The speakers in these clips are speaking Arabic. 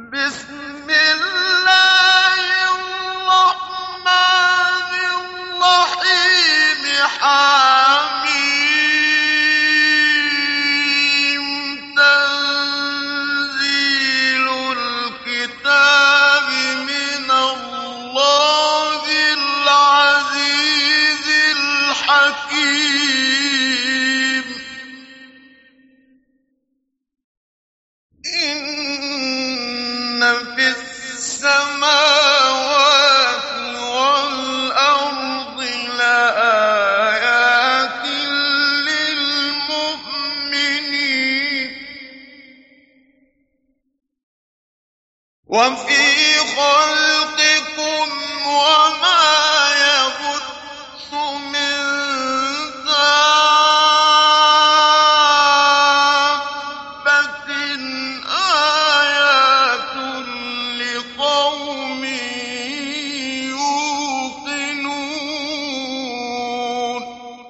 بسم الله الرحمن الرحيم حميم تنزيل الكتاب من الله العزيز الحكيم إن في السماوات والأرض لآيات للمؤمنين وفي خلقكم وما يبث من دابة آيات لقوم يوقنون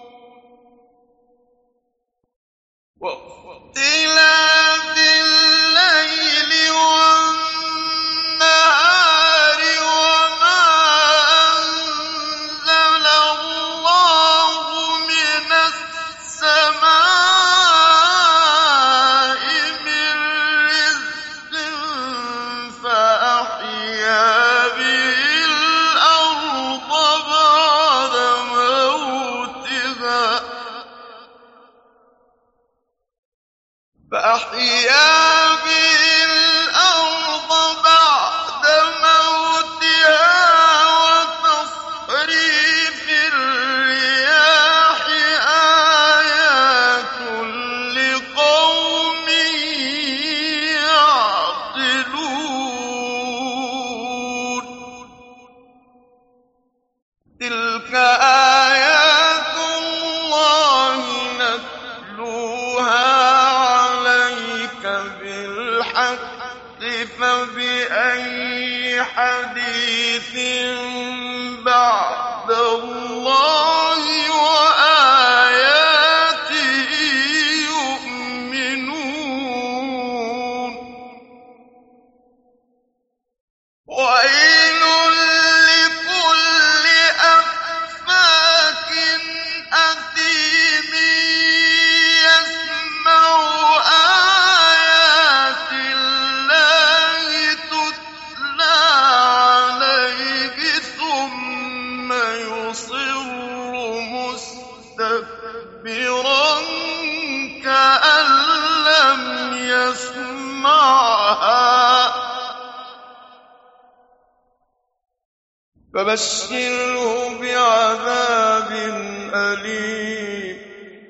واختلاف الليل والنهار وما أنزل الله من السماء من رزق فأحيا به الأرض بعد موتها وتصريف الرياح آيات لقوم يعقلون تلك آيات الله نتلوها عليك بالحق فبأي حديث بعد الله وآياته يؤمنون ويل لكل أفاك أثيم يسمع آيات الله تتلى عليه ثم يصر مستكبرا كأن لم يسمعها فبشره بعذاب أليم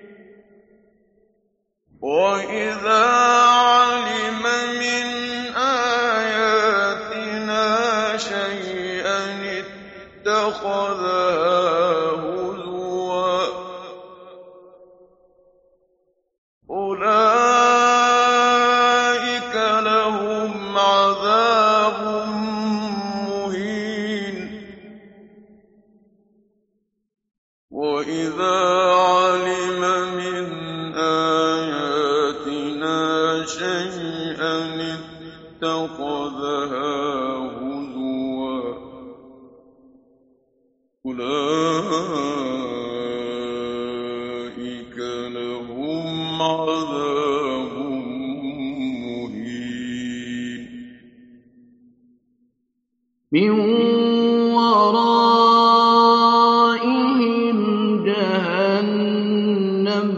وإذا علم من آياتنا شيئا اتخذها هزوا أولئك لهم عذاب مهين وإذا علم من آياتنا شيئا اتخذها هزوا أولئك لهم عذاب مهين من ورائهم جهنم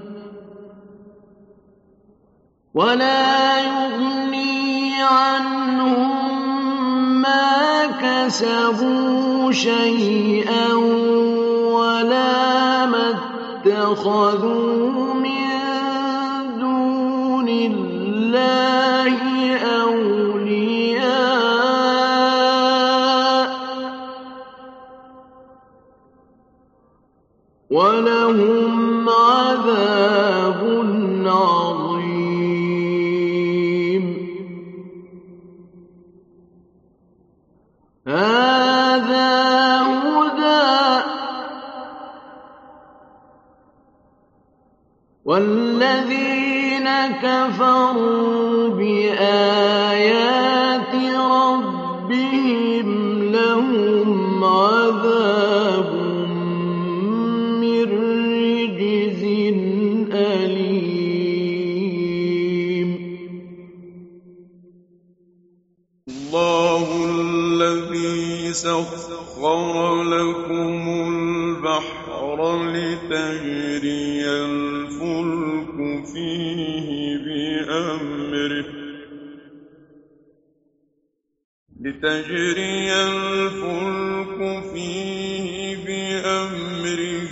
ولا يغني عنهم ما كسبوا شيئا ولا ما اتخذوا من دون الله أولياء ولهم عذاب عظيم هذا هدى والذين كفروا بآيات الله الذي سخر لكم البحر لتجري الفلك فيه بأمره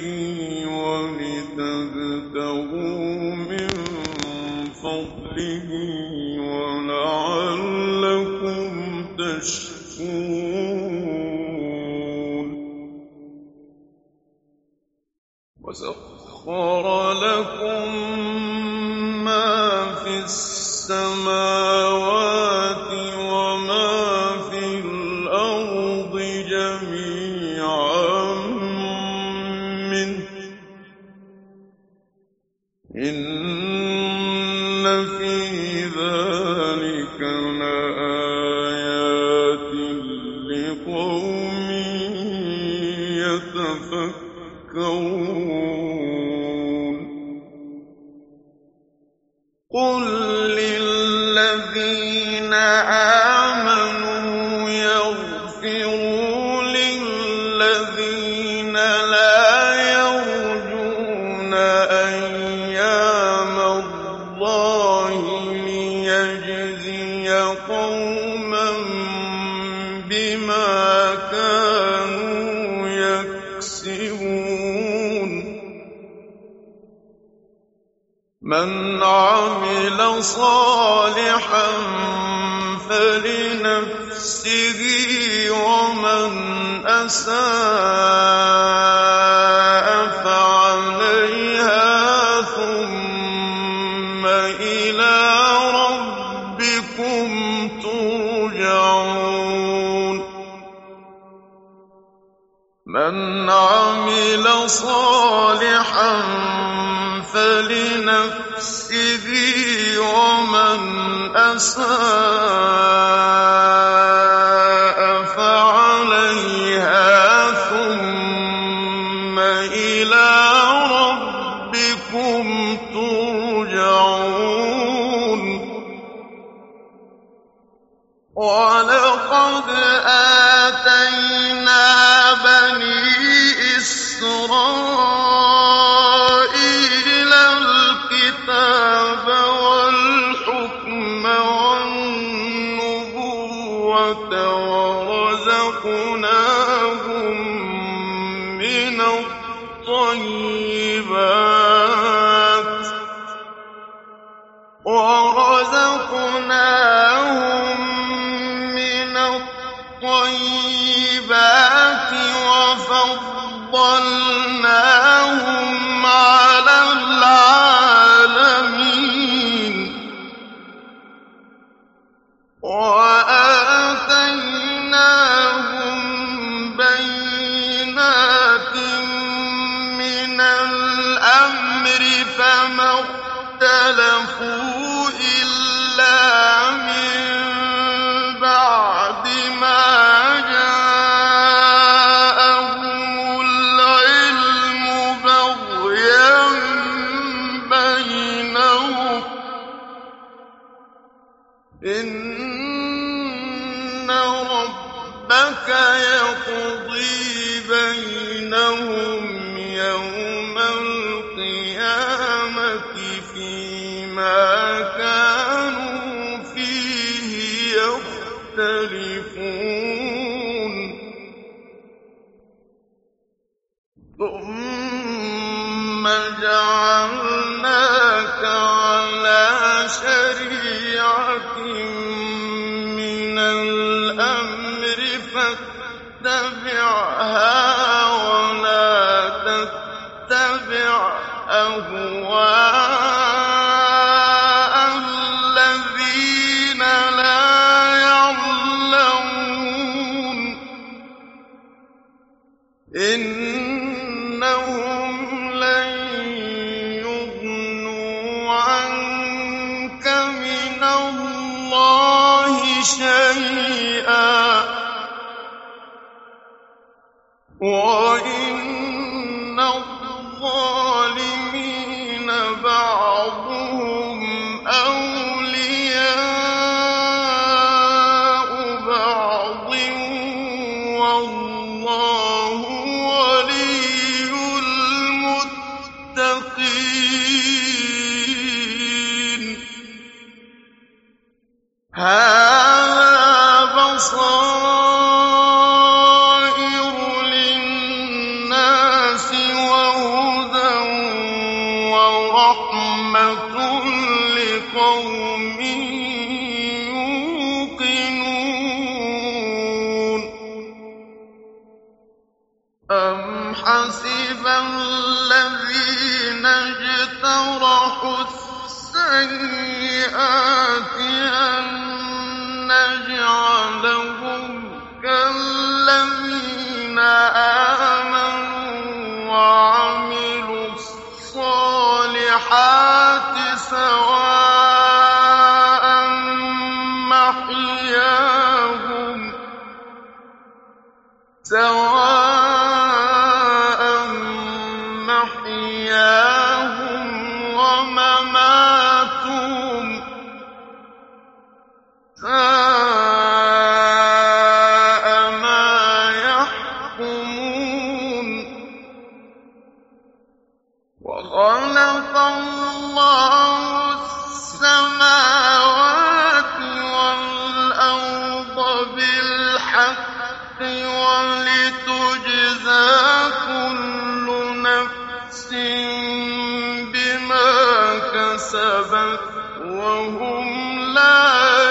ولتبتغوا من فضله ولعلكم تشكرون وسخر لكم ما في السماوات وما في الأرض جميعا منه إن في ذلك لآيات لقوم يتفكرون قل للذين آمنوا يغفروا للذين لا يرجون أيام الله ليجزي قوما بما كانوا يكسبون من عمل صالحا فلنفسه ومن أساء فعليها ثم إلى ربكم ترجعون من عمل صالحا فلنفسه ومن أساء فعليها ثم إلى ربكم ترجعون ولقد آتينا بني إسرائيل الكتاب والحكم والنبوة ورزقناهم من الطيبات وفضلناهم على العالمين وآتيناهم بينات من الأمر فما اختلفوا إلا من بعد ما جاءهم العلم بغيا بينهم إن ربك يقضي بينهم يوم القيامة فيما كانوا فيه يختلفون ثم جعلناك على شريعة من الأمر فاتبعها ولا تتبع أهواء الذين لا يعلمون إنهم لن يغنوا عنك من الله شيئا وإن الظالمين بعضهم أولياء وَبَصَائِرُ لِلنَّاسِ وَهُدًى وَرَحْمَةٌ لِّقَوْمٍ يُوقِنُونَ أَمْ حَسِبَ الَّذِينَ اجْتَرَحُوا السَّيِّئَاتِ أَن نَّجْعَلَهُمْ كَالَّذِينَ آمَنُوا وَعَمِلُوا الصَّالِحَاتِ سَوَاءً مَّحْيَاهُمْ وَمَمَاتُهُمْ ۚ سَاءَ مَا يَحْكُمُونَ وَخَلَقَ اللَّهُ السَّمَاوَاتِ وَالْأَرْضَ بِالْحَقِّ وَلِتُجْزَىٰ كُلُّ نَفْسٍ بِمَا كَسَبَتْ وَهُمْ لَا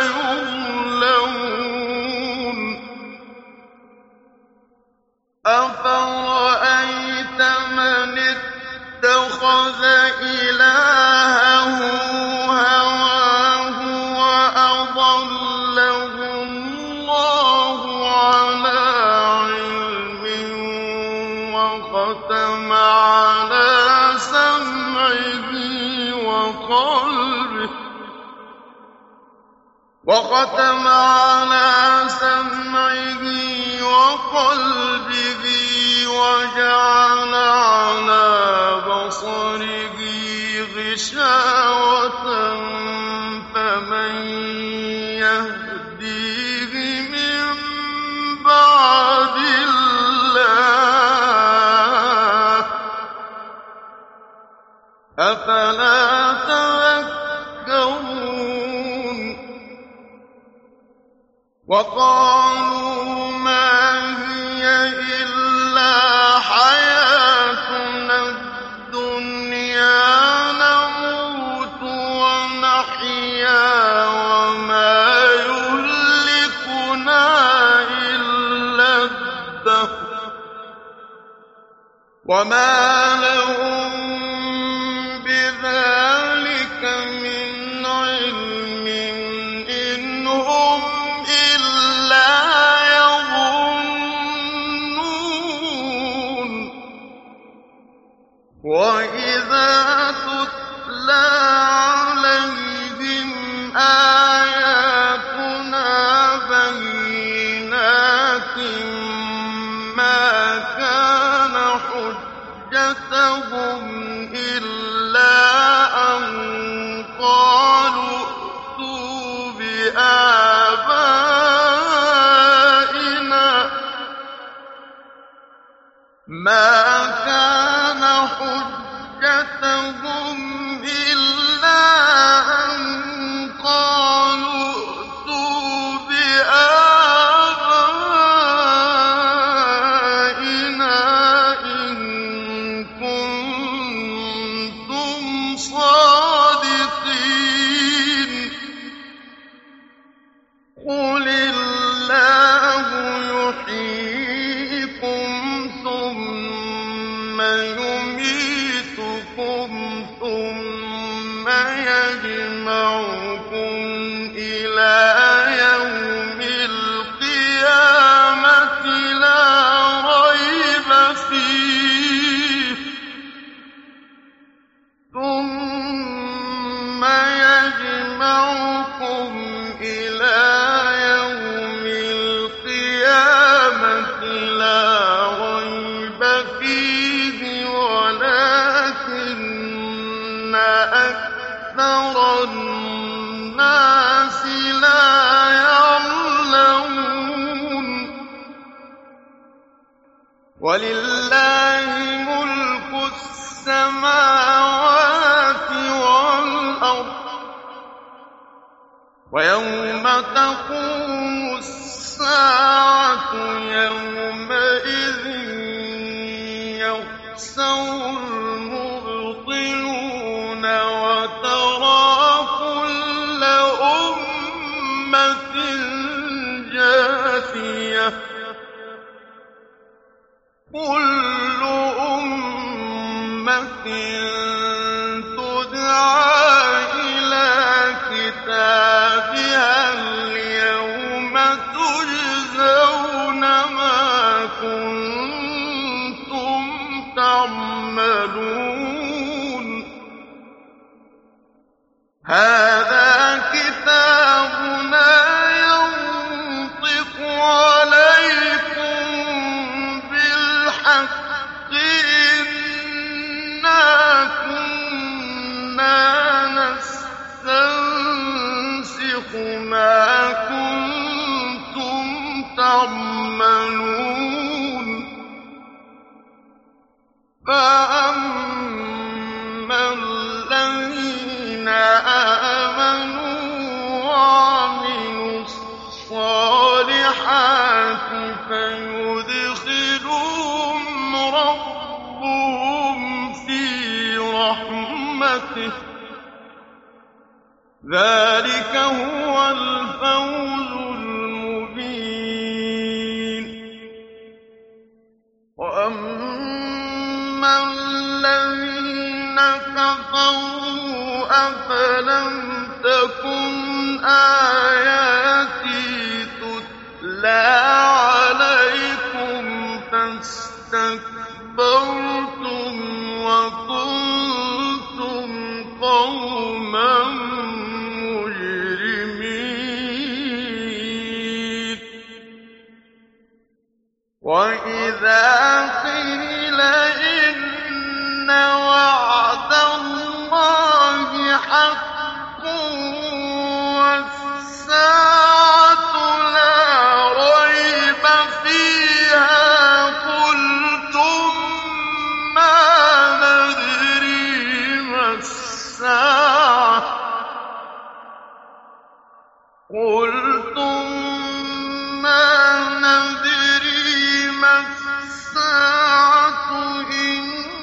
يُظْلَمُونَ أَفَرَأَيْتَ مَنِ اتَّخَذَ إِلَٰهَهُ هَوَاهُ وَأَضَلَّهُ اللَّهُ عَلَىٰ عِلْمٍ وَخَتَمَ عَلَىٰ سَمْعِهِ وَقَلْبِهِ وَجَعَلَ عَلَىٰ بَصَرِهِ غِشَاوَةً فَمَن يَهْدِيهِ مِن بَعْدِ اللَّهِ ۚ أَفَلَا تَذَكَّرُونَ وَقَالُوا مَا هِيَ إِلَّا حَيَاتُنَا الدُّنْيَا نَمُوتُ وَنَحْيَا وَمَا يُهْلِكُنَا إِلَّا الدَّهْرُ وَمَا لَهُم بِذَٰلِكَ مِنْ عِلْمٍ إِنْ هُمْ إِلَّا يَظُنُّونَ وَإِذَا تُتْلَىٰ عَلَيْهِمْ آيَاتُنَا بَيِّنَاتٍ مَّا كَانَ حُجَّتَهُمْ إِلَّا أَن قَالُوا ائْتُوا بِآبَائِنَا إِن كُنتُمْ صَادِقِينَ قُلِ اللَّهُ يُحْيِيكُمْ ثُمَّ يُمِيتُكُمْ ثُمَّ يَجْمَعُكُمْ إِلَىٰ يَوْمِ الْقِيَامَةِ لَا رَيْبَ فِيهِ ثُمَّ يَجْمَعُكُمْ إِلَىٰ يَوْمِ الْقِيَامَةِ لَا رَيْبَ فِيهِ وَلَٰكِنَّ أَكْثَرَ النَّاسِ لَا يَعْلَمُونَ وَلِلَّهِ مُلْكُ السَّمَاوَاتِ وَالْأَرْضِ وَيَوْمَ تَقُومُ السَّاعَةُ كل أمة تدعى إلى كتابها اليوم تجزون ما كنتم تعملون هذا كتابنا ينطق عليكم بالحق إنا كنا نستنسخ ما كنتم تعملون فأما الذين آمنوا وعملوا الصالحات فيدخلهم ربهم في رحمته ذلك هو الفوز المبين وأما الذين كفروا أفلم تكن آياتي تتلى عليكم فاستكبرتم وكنتم قوما مجرمين وإذا قيل إن وعد الله حق والساعة لا ريب فيها قلتم ما ندري ما الساعة إن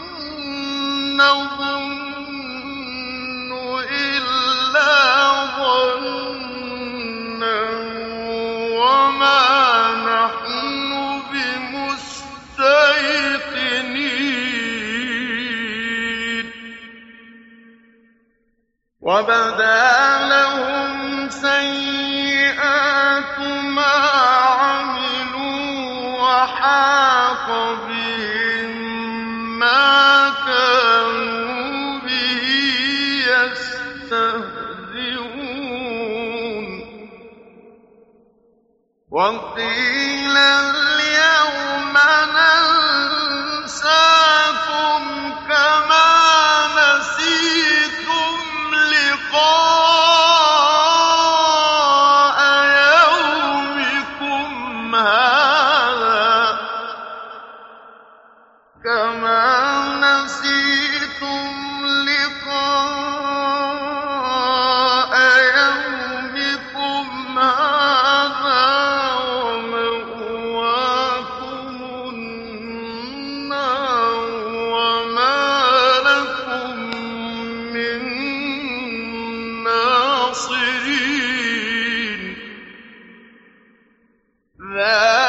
نظن إلا ظنا وما نحن بمستيقنين وبدا لهم سيئات ما عملوا وحاق بهم ما كانوا به يستهزئون وقيل اليوم ننساكم كما نسيتم لقاء يومكم هذا ومأواكم النار وما لكم من ناصرين